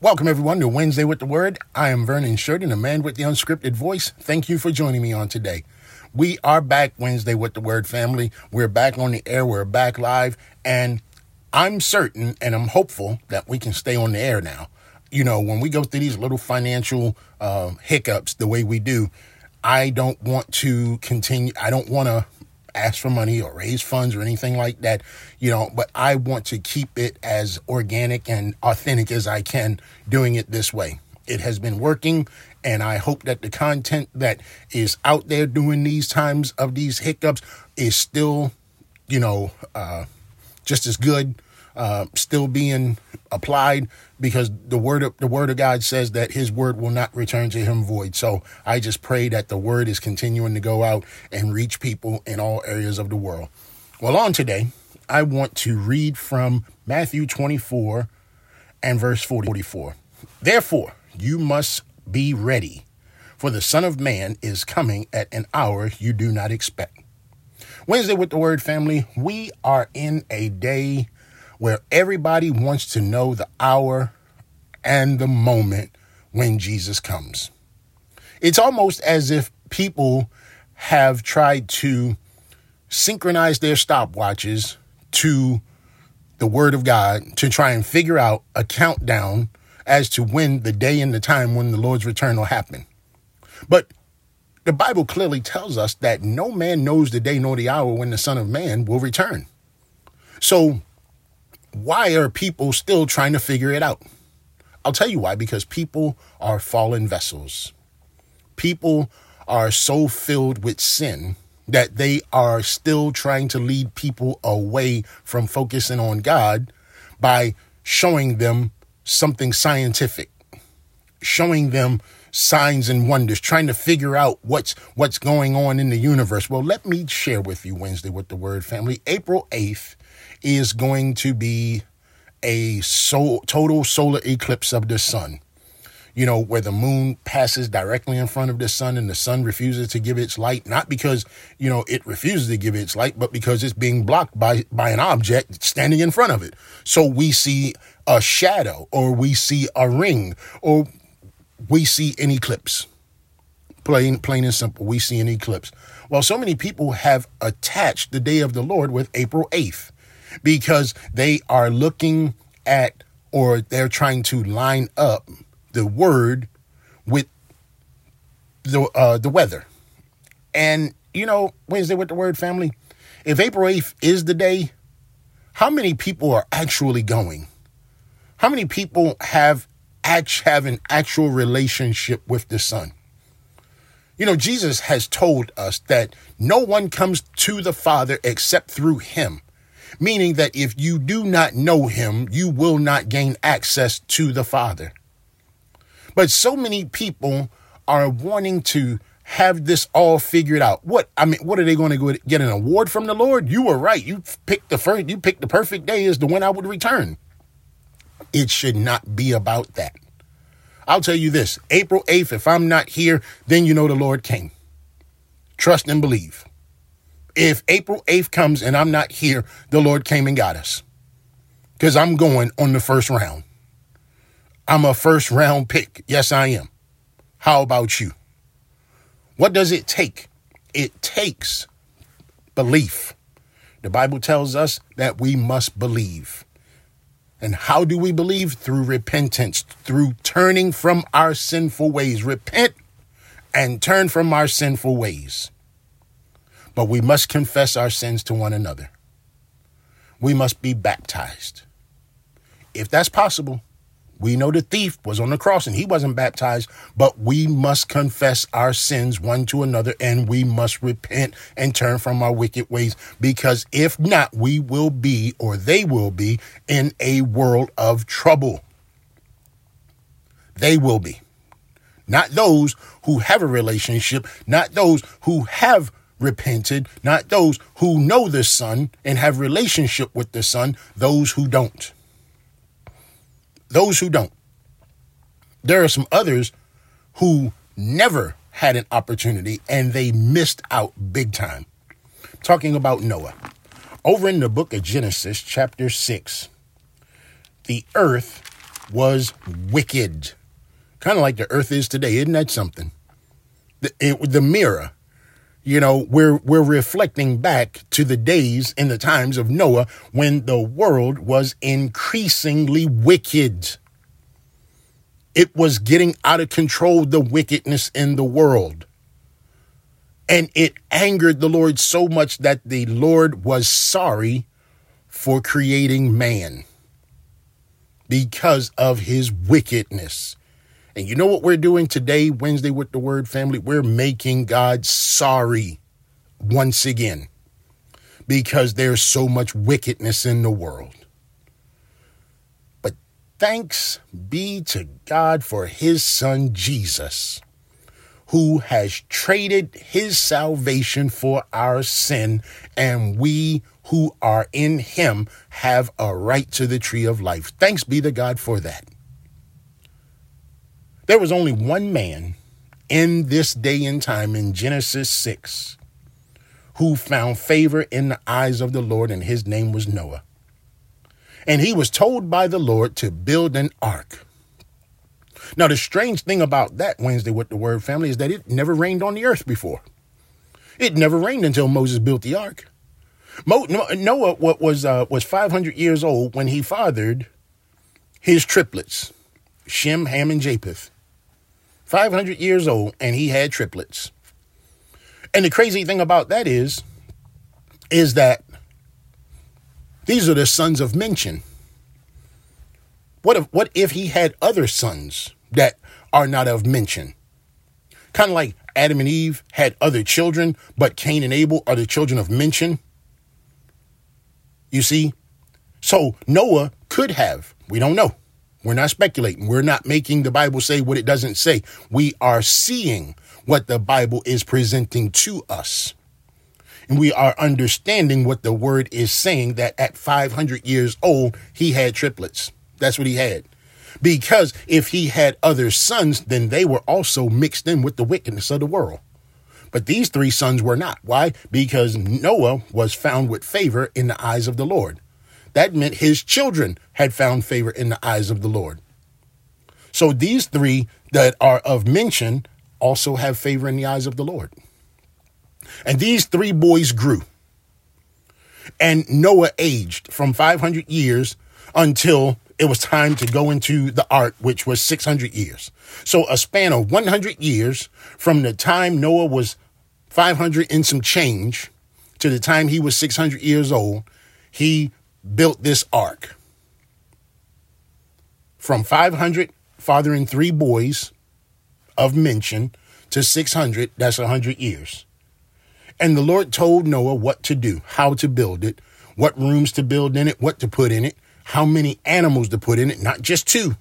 Welcome, everyone, to Wednesday with the Word. I am Vernon Sheridan, a man with the unscripted voice. Thank you for joining me on today. We are back Wednesday with the Word, family. We're back on the air. We're back live. And I'm certain and I'm hopeful that we can stay on the air now. You know, when we go through these little financial hiccups the way we do, I don't want to continue. I don't want to ask for money or raise funds or anything like that, but I want to keep it as organic and authentic as I can doing it this way. It has been working, and I hope that the content that is out there during these times of these hiccups is still, just as good, still being applied, because the word of God says that his word will not return to him void. So I just pray that the word is continuing to go out and reach people in all areas of the world. Well, on today, I want to read from Matthew 24 and verse 44. Therefore, you must be ready, for the Son of Man is coming at an hour you do not expect. Wednesday with the Word, family, we are in a day where everybody wants to know the hour and the moment when Jesus comes. It's almost as if people have tried to synchronize their stopwatches to the Word of God to try and figure out a countdown as to when the day and the time when the Lord's return will happen. But the Bible clearly tells us that no man knows the day nor the hour when the Son of Man will return. So why are people still trying to figure it out? I'll tell you why, because people are fallen vessels. People are so filled with sin that they are still trying to lead people away from focusing on God by showing them something scientific, showing them signs and wonders, trying to figure out what's going on in the universe. Well, let me share with you Wednesday with the Word, family. April 8th is going to be a total solar eclipse of the sun, where the moon passes directly in front of the sun and the sun refuses to give its light, not because, it refuses to give its light, but because it's being blocked by an object standing in front of it. So we see a shadow, or we see a ring, or we see an eclipse. Plain and simple, we see an eclipse. Well, so many people have attached the day of the Lord with April 8th. Because they are looking at, or they're trying to line up the word with the weather. And, Wednesday with the Word, family, if April 8th is the day, how many people are actually going? How many people have an actual relationship with the Son? Jesus has told us that no one comes to the Father except through him. Meaning that if you do not know him, you will not gain access to the Father. But so many people are wanting to have this all figured out. What are they going to get an award from the Lord? You were right. You picked the perfect day as the one I would return. It should not be about that. I'll tell you this, April 8th, if I'm not here, then the Lord came. Trust and believe. If April 8th comes and I'm not here, the Lord came and got us. Because I'm going on the first round. I'm a first round pick. Yes, I am. How about you? What does it take? It takes belief. The Bible tells us that we must believe. And how do we believe? Through repentance, through turning from our sinful ways. Repent and turn from our sinful ways. But we must confess our sins to one another. We must be baptized. If that's possible, we know the thief was on the cross and he wasn't baptized, but we must confess our sins one to another, and we must repent and turn from our wicked ways, because if not, we will be, or they will be, in a world of trouble. They will be. Not those who have a relationship, not those who have repented, not those who know the Son and have relationship with the Son, those who don't. Those who don't. There are some others who never had an opportunity and they missed out big time. Talking about Noah. Over in the book of Genesis, chapter 6, the earth was wicked. Kind of like the earth is today. Isn't that something? The mirror, we're reflecting back to the days and the times of Noah when the world was increasingly wicked. It was getting out of control, the wickedness in the world. And it angered the Lord so much that the Lord was sorry for creating man because of his wickedness. And you know what we're doing today, Wednesday with the Word family? We're making God sorry once again because there's so much wickedness in the world. But thanks be to God for his son, Jesus, who has traded his salvation for our sin, and we who are in him have a right to the tree of life. Thanks be to God for that. There was only one man in this day and time in Genesis 6 who found favor in the eyes of the Lord, and his name was Noah. And he was told by the Lord to build an ark. Now, the strange thing about that, Wednesday with the Word family, is that it never rained on the earth before. It never rained until Moses built the ark. Noah was 500 years old when he fathered his triplets, Shem, Ham, and Japheth. 500 years old, and he had triplets. And the crazy thing about that is that these are the sons of mention. What if he had other sons that are not of mention? Kind of like Adam and Eve had other children, but Cain and Abel are the children of mention. You see? So Noah could have. We don't know. We're not speculating. We're not making the Bible say what it doesn't say. We are seeing what the Bible is presenting to us. And we are understanding what the word is saying, that at 500 years old, he had triplets. That's what he had. Because if he had other sons, then they were also mixed in with the wickedness of the world. But these three sons were not. Why? Because Noah was found with favor in the eyes of the Lord. That meant his children had found favor in the eyes of the Lord. So these three that are of mention also have favor in the eyes of the Lord. And these three boys grew. And Noah aged from 500 years until it was time to go into the ark, which was 600 years. So a span of 100 years from the time Noah was 500 and some change to the time he was 600 years old, he built this ark. From 500, fathering three boys of mention, to 600, that's 100 years. And the Lord told Noah what to do, how to build it, what rooms to build in it, what to put in it, how many animals to put in it, not just two.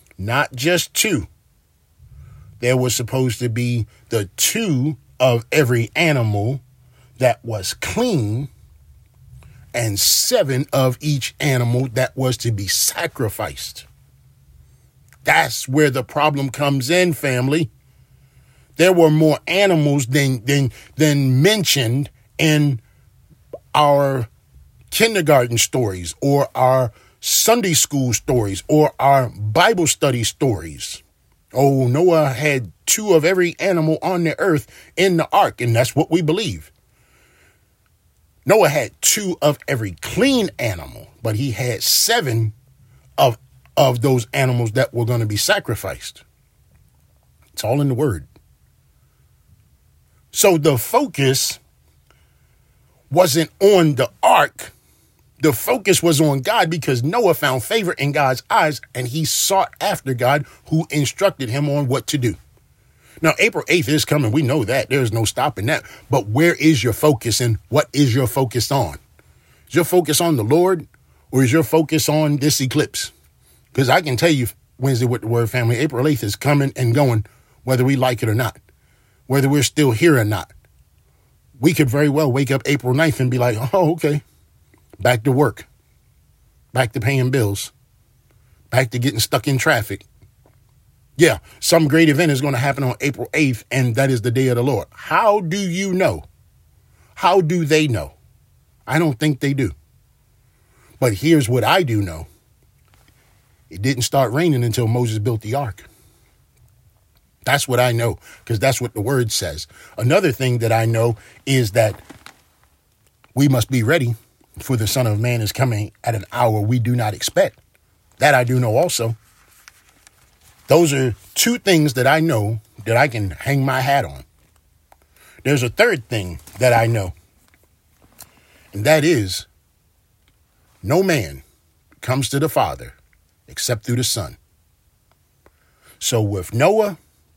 There was supposed to be the two of every animal that was clean, and 7 of each animal that was to be sacrificed. That's where the problem comes in, family. There were more animals than mentioned in our kindergarten stories or our Sunday school stories or our Bible study stories. Oh, Noah had 2 of every animal on the earth in the ark, and that's what we believe. Noah had 2 of every clean animal, but he had 7 of those animals that were going to be sacrificed. It's all in the word. So the focus wasn't on the ark. The focus was on God, because Noah found favor in God's eyes, and he sought after God, who instructed him on what to do. Now, April 8th is coming. We know that. There's no stopping that. But where is your focus, and what is your focus on? Is your focus on the Lord, or is your focus on this eclipse? Because I can tell you, Wednesday with the Word family, April 8th is coming and going, whether we like it or not, whether we're still here or not. We could very well wake up April 9th and be like, oh, okay, back to work, back to paying bills, back to getting stuck in traffic. Yeah, some great event is going to happen on April 8th, and that is the day of the Lord. How do you know? How do they know? I don't think they do. But here's what I do know, It didn't start raining until Moses built the ark. That's what I know, because that's what the word says. Another thing that I know is that we must be ready, for the Son of Man is coming at an hour we do not expect. That I do know also. Those are two things that I know that I can hang my hat on. There's a third thing that I know, and that is no man comes to the Father except through the Son. So with Noah,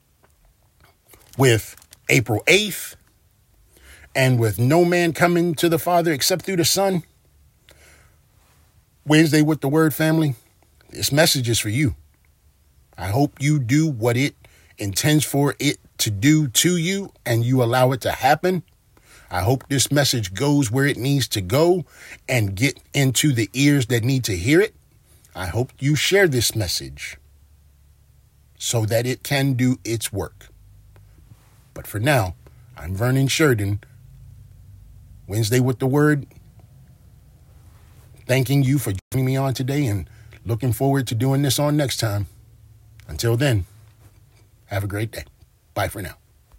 with April 8th, and with no man coming to the Father except through the Son, Wednesday with the Word family, this message is for you. I hope you do what it intends for it to do to you, and you allow it to happen. I hope this message goes where it needs to go and get into the ears that need to hear it. I hope you share this message so that it can do its work. But for now, I'm Vernon Sheridan, Wednesday with the Word, thanking you for joining me on today and looking forward to doing this on next time. Until then, have a great day. Bye for now.